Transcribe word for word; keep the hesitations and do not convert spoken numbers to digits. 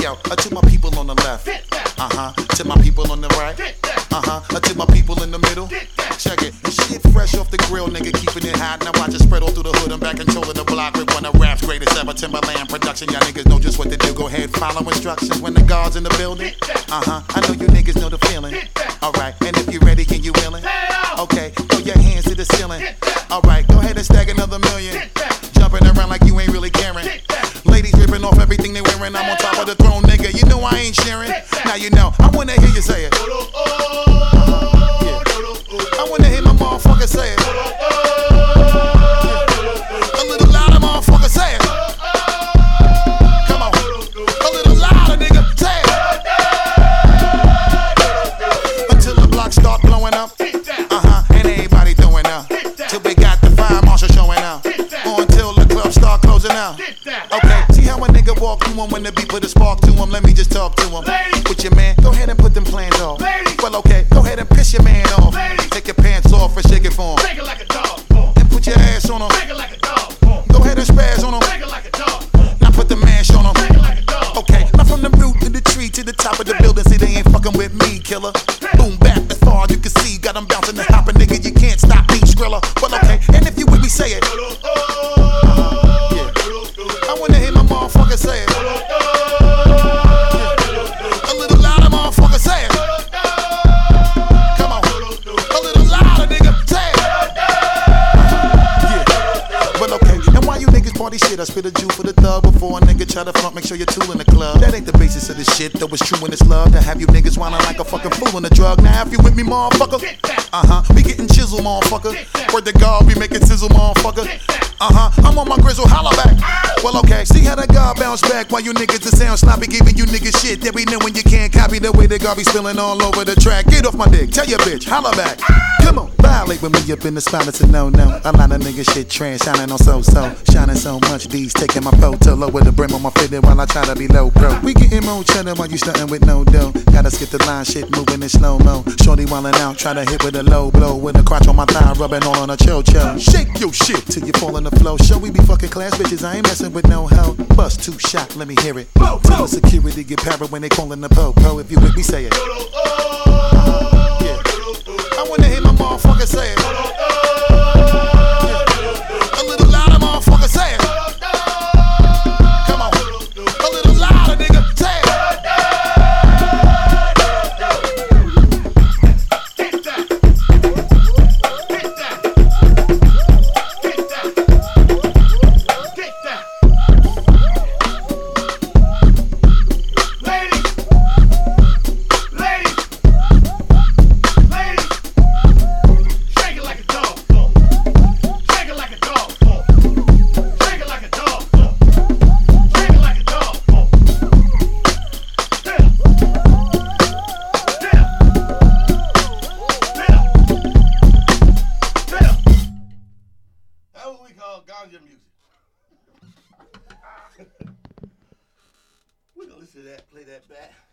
Yo, uh, to my people on the left. Uh-huh. To my people on the right. Uh-huh. Uh, to my people in the middle. Check it. The shit fresh off the grill, nigga, keeping it hot. Now watch it spread all through the hood. I'm back controlling the block with one of rap's greatest ever. Timberland production. Y'all niggas know just what to do. Go ahead, follow instructions when the guard's in the building. Uh-huh. I know you niggas know the feeling. Alright, and if you ready and you willing, okay, throw your hands to the ceiling. Alright, go ahead and stack another million. Jumping around like you ain't really caring. Ladies ripping off everything they wearing. I'm on top of the throne, nigga. You know I ain't sharing. Now you know. I wanna hear you say it. Yeah. I wanna hear my motherfucker say it. A little louder, motherfucker, say it. Come on. A little louder, nigga, say it. Until the blocks start blowing up. Uh-huh. And everybody throwing up. Till we got the fire marshal showing up. Or until the club start closing out. Okay, see how a nigga walk through him when the beat put a spark to him. Let me just talk to him. With your man, go ahead and put them plans off. Well, okay, go ahead and piss your man off. Take your pants off and shake it for him. Shake it like a dog. And put your ass on him. Shake it like a dog. Go ahead and spaz on him. Shake it like a dog. Now put the mash on him. Shake it like a dog. Okay, now from the root to the tree to the top of the building. See, they ain't fucking with me, killer. Boom, back as far as you can see. Got them bouncing and hopping, nigga. You can't stop me, Skrilla. Well, okay, and if you with me, say it. I wanna hear my motherfucker say it. A little louder, motherfucker, say it. Come on. A little louder, nigga, say it. Yeah. Well, okay. And why you niggas party shit? I spit a Jew for the thug before a nigga try to front. Make sure you're tool in the club. That ain't the basis of this shit, though it's true in this love. To have you niggas whining like a fucking fool on the drug. Now if you with me, motherfucker. Uh-huh. We getting chisel, motherfucker. Word to God, we making sizzle, motherfucker. Uh-huh, I'm on my grizzle, holla back. Well, okay, see how that God bounce back while you niggas that sound sloppy, giving you niggas shit that we know when you can't copy the way that God be spilling all over the track. Get off my dick, tell your bitch, holla back. Come on, violate with me up in the spot, it's a no-no. A lot of niggas shit trash, shining on so-so. Shining so much, D's taking my photo lower the brim on my fitted while I try to be low pro. We getting more cheddar while you stunting with no dough. Gotta skip the line, shit moving in slow-mo. Shorty wildin' out, try to hit with a low blow. With a crotch on my thigh, rubbing all on a cho-cho. Shake your shit till you fall in the flow. Show we be fucking class bitches, I ain't messing with no hoe. Bust two shot, let me hear it. Tell the security get para when they callin' the po-po. If you with me, say it. Uh-huh. Yeah. I wanna hear my motherfucker say it. Yeah. A little louder, motherfucker, say it. Come on. A little louder, nigga, say it. Ganja music. We're gonna listen to that, play that back.